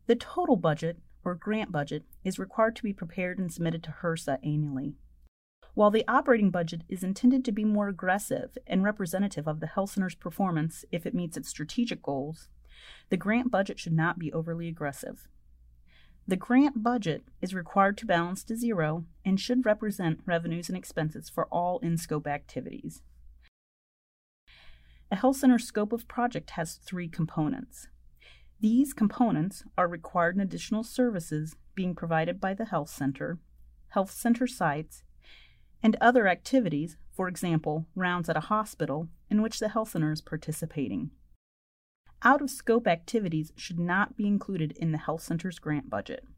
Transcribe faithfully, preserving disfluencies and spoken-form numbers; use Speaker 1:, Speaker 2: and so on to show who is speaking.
Speaker 1: The total budget, or grant budget, is required to be prepared and submitted to HRSA annually. While the operating budget is intended to be more aggressive and representative of the health center's performance if it meets its strategic goals, the grant budget should not be overly aggressive. The grant budget is required to balance to zero and should represent revenues and expenses for all in-scope activities. A health center scope of project has three components. These components are required and additional services being provided by the health center, health center sites, and other activities, for example, rounds at a hospital, in which the health center is participating. Out-of-scope activities should not be included in the health center's grant budget.